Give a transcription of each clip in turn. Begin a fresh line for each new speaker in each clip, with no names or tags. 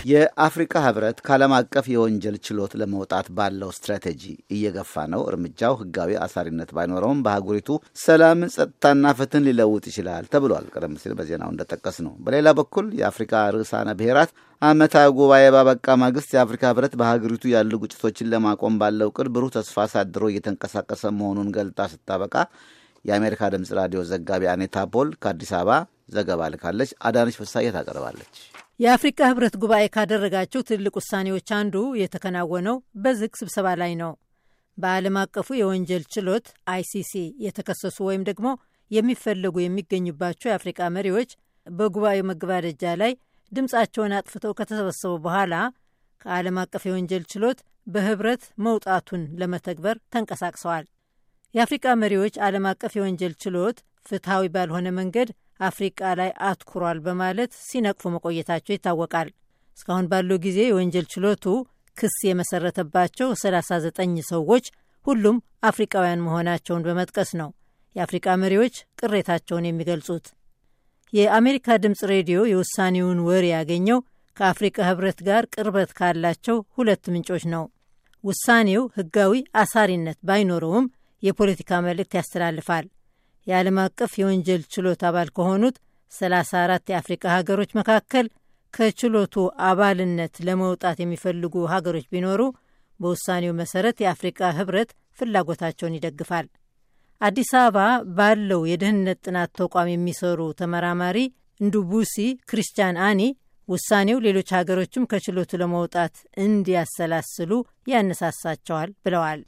የአፍሪካ ህብረት ከዓለም አቀፍ የወንጀል ችሎት ለመውጣት ባለው ስትራቴጂ እየገፋ ነው። እርምጃው ህጋዊ አሳሪነት ባይኖረውም በአህጉሪቱ ሰላም፣ ጸጥታና ፍትህን ሊለውጥ ይችላል ተብሏል። ቀደም ሲል በዜናው እንደጠቀስ ነው። በሌላ በኩል የአፍሪካ ርዕሳነ ብሔራት ዓመታዊ ጉባኤ ባበቃ ማግስት የአፍሪካ ህብረት በሀገሪቱ ያሉ ግጭቶችን ለማቆም ባለው ቅድ ብሩህ ተስፋ አሳድሮ እየተንቀሳቀሰ መሆኑን ገልጣ ስታበቃ የአሜሪካ ድምፅ ራዲዮ ዘጋቢ አኔታ ፖል ከአዲስ አበባ ዘገባ ልካለች። አዳነች ፍሳዬ ታቀርባለች።
የአፍሪካ ህብረት ጉባኤ ካደረጋቸው ትልቅ ውሳኔዎች አንዱ የተከናወነው በዝግ ስብሰባ ላይ ነው። በዓለም አቀፉ የወንጀል ችሎት አይሲሲ የተከሰሱ ወይም ደግሞ የሚፈለጉ የሚገኙባቸው የአፍሪካ መሪዎች በጉባኤው መገባደጃ ላይ ድምፃቸውን አጥፍተው ከተሰበሰቡ በኋላ ከዓለም አቀፍ የወንጀል ችሎት በህብረት መውጣቱን ለመተግበር ተንቀሳቅሰዋል። የአፍሪካ መሪዎች ዓለም አቀፍ የወንጀል ችሎት ፍትሐዊ ባልሆነ መንገድ አፍሪቃ ላይ አትኩሯል በማለት ሲነቅፉ መቆየታቸው ይታወቃል። እስካሁን ባለው ጊዜ የወንጀል ችሎቱ ክስ የመሰረተባቸው 39 ሰዎች ሁሉም አፍሪቃውያን መሆናቸውን በመጥቀስ ነው የአፍሪቃ መሪዎች ቅሬታቸውን የሚገልጹት። የአሜሪካ ድምፅ ሬዲዮ የውሳኔውን ወሬ ያገኘው ከአፍሪቃ ህብረት ጋር ቅርበት ካላቸው ሁለት ምንጮች ነው። ውሳኔው ህጋዊ አሳሪነት ባይኖረውም የፖለቲካ መልእክት ያስተላልፋል። የዓለም አቀፍ የወንጀል ችሎት አባል ከሆኑት 34 የአፍሪካ ሀገሮች መካከል ከችሎቱ አባልነት ለመውጣት የሚፈልጉ ሀገሮች ቢኖሩ በውሳኔው መሰረት የአፍሪካ ህብረት ፍላጎታቸውን ይደግፋል። አዲስ አበባ ባለው የደህንነት ጥናት ተቋም የሚሰሩ ተመራማሪ እንዱቡሲ ክርስቲያን አኒ ውሳኔው ሌሎች ሀገሮችም ከችሎቱ ለመውጣት እንዲያሰላስሉ ያነሳሳቸዋል ብለዋል።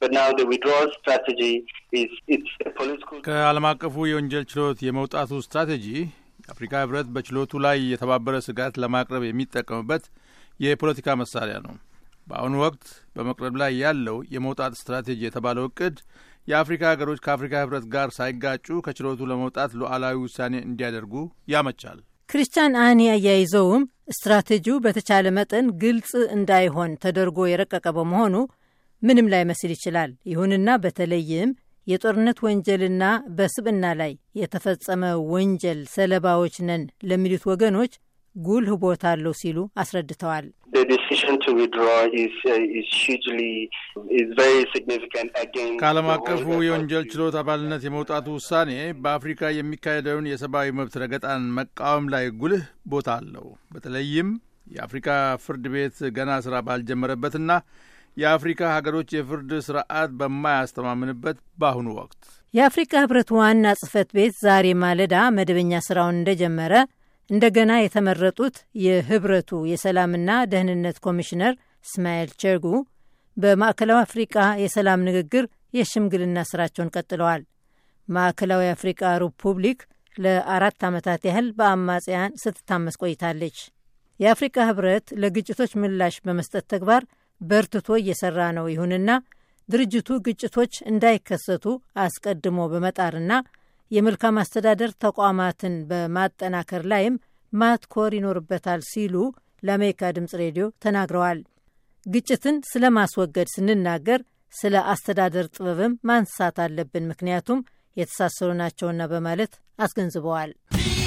ከዓለም አቀፉ የወንጀል ችሎት የመውጣቱ ስትራቴጂ የአፍሪካ ህብረት በችሎቱ ላይ የተባበረ ስጋት ለማቅረብ የሚጠቀምበት የፖለቲካ መሳሪያ ነው። በአሁኑ ወቅት በመቅረብ ላይ ያለው የመውጣት ስትራቴጂ የተባለው እቅድ የአፍሪካ ሀገሮች ከአፍሪካ ህብረት ጋር ሳይጋጩ ከችሎቱ ለመውጣት ሉዓላዊ ውሳኔ እንዲያደርጉ ያመቻል።
ክርስቲያን አኒ አያይዘውም ስትራቴጂው በተቻለ መጠን ግልጽ እንዳይሆን ተደርጎ የረቀቀ በመሆኑ ምንም ላይ መስል ይችላል። ይሁንና በተለይም የጦርነት ወንጀልና በስብዕና ላይ የተፈጸመ ወንጀል ሰለባዎች ነን ለሚሉት ወገኖች ጉልህ ቦታ አለው ሲሉ አስረድተዋል።
ከዓለም አቀፉ የወንጀል ችሎት አባልነት የመውጣቱ ውሳኔ በአፍሪካ የሚካሄደውን የሰብአዊ መብት ረገጣን መቃወም ላይ ጉልህ ቦታ አለው። በተለይም የአፍሪካ ፍርድ ቤት ገና ስራ ባልጀመረበትና የአፍሪካ ሀገሮች የፍርድ ስርዓት በማያስተማምንበት በአሁኑ ወቅት
የአፍሪካ ህብረት ዋና ጽህፈት ቤት ዛሬ ማለዳ መደበኛ ስራውን እንደጀመረ እንደገና የተመረጡት የህብረቱ የሰላምና ደህንነት ኮሚሽነር እስማኤል ቸርጉ በማዕከላዊ አፍሪቃ የሰላም ንግግር የሽምግልና ስራቸውን ቀጥለዋል። ማዕከላዊ አፍሪቃ ሪፑብሊክ ለ4 ዓመታት ያህል በአማጽያን ስትታመስ ቆይታለች። የአፍሪካ ህብረት ለግጭቶች ምላሽ በመስጠት ተግባር በርትቶ እየሰራ ነው። ይሁንና ድርጅቱ ግጭቶች እንዳይከሰቱ አስቀድሞ በመጣርና የመልካም አስተዳደር ተቋማትን በማጠናከር ላይም ማትኮር ይኖርበታል ሲሉ ለአሜሪካ ድምፅ ሬዲዮ ተናግረዋል። ግጭትን ስለ ማስወገድ ስንናገር ስለ አስተዳደር ጥበብም ማንሳት አለብን፣ ምክንያቱም የተሳሰሩ ናቸውና በማለት አስገንዝበዋል።